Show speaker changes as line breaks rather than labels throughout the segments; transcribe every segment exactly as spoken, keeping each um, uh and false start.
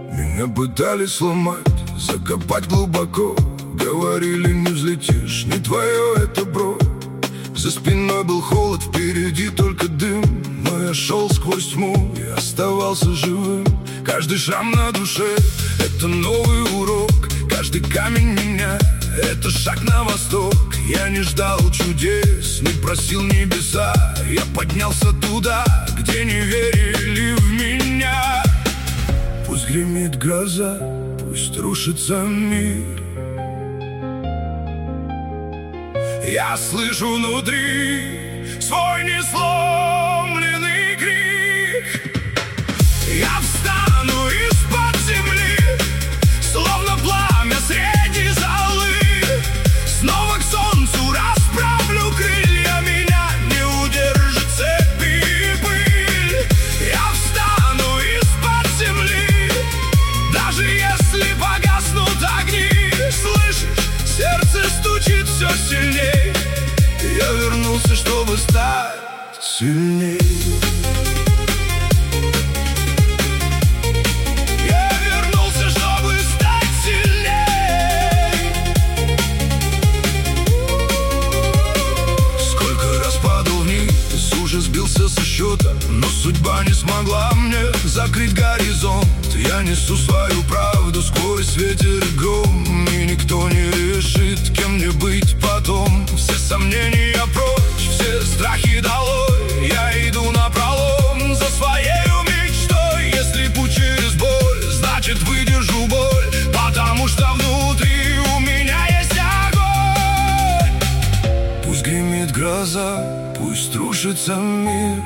Меня пытались сломать, закопать глубоко. Говорили, не взлетишь, не твое это, бро. За спиной был холод, впереди только дым. Но я шел сквозь тьму и оставался живым. Каждый шрам на душе — это новый урок. Каждый камень меня — это шаг на восток. Я не ждал чудес, не просил небеса. Я поднялся туда, где не верили в меня. Пусть гремит гроза, пусть рушится мир. Я слышу внутри свой несломленный крик. Я встану из-под земли, словно пламя среди золы. Снова к солнцу расправлю крылья, меня не удержит цепи и пыль. Я встану из-под земли, даже если погаснут огни. Слышишь, сердце стучит все сильней. Я вернулся, чтобы стать сильней. Я вернулся, чтобы стать сильней. Сколько раз падал вниз, уже сбился со счета, но судьба не смогла мне закрыть горизонт. Я несу свою правду сквозь ветер и гром, и никто не решит, кем мне быть потом. Все сомнения прочь, все страхи долой. Я иду напролом за своею мечтой. Если путь через боль, значит выдержу боль, потому что внутри у меня есть огонь. Пусть гремит гроза, пусть рушится мир.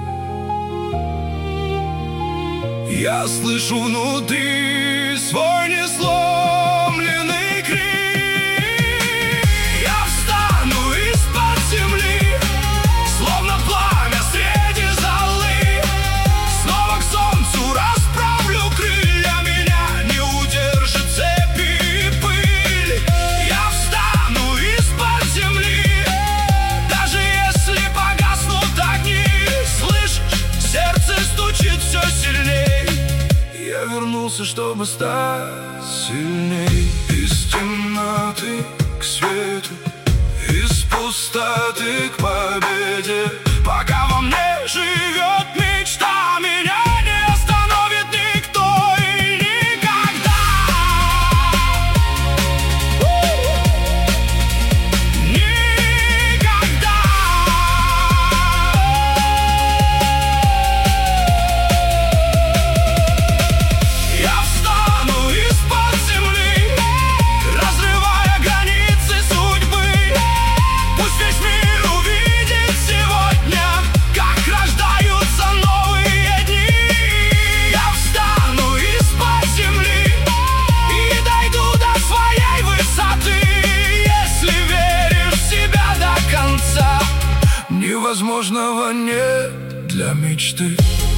Я слышу внутри свой несломленный крик. Я встану из-под земли, словно пламя среди золы. Снова к солнцу расправлю крылья, меня не удержит цепи и пыль. Я встану из-под земли, даже если погаснут огни. Слышишь, сердце стучит все сильнее. Я вернулся, чтобы стать сильней. Из темноты к свету, из пустоты к победе. Пока во мне живет мечта, меня не остановит никто и никогда. Никогда. Я встану из-под земли, разрывая границы судьбы. Пусть весь мир увидит сегодня, как рождаются новые дни. Я встану из-под земли и дойду до своей высоты. Если веришь в себя до конца, невозможного нет для мечты.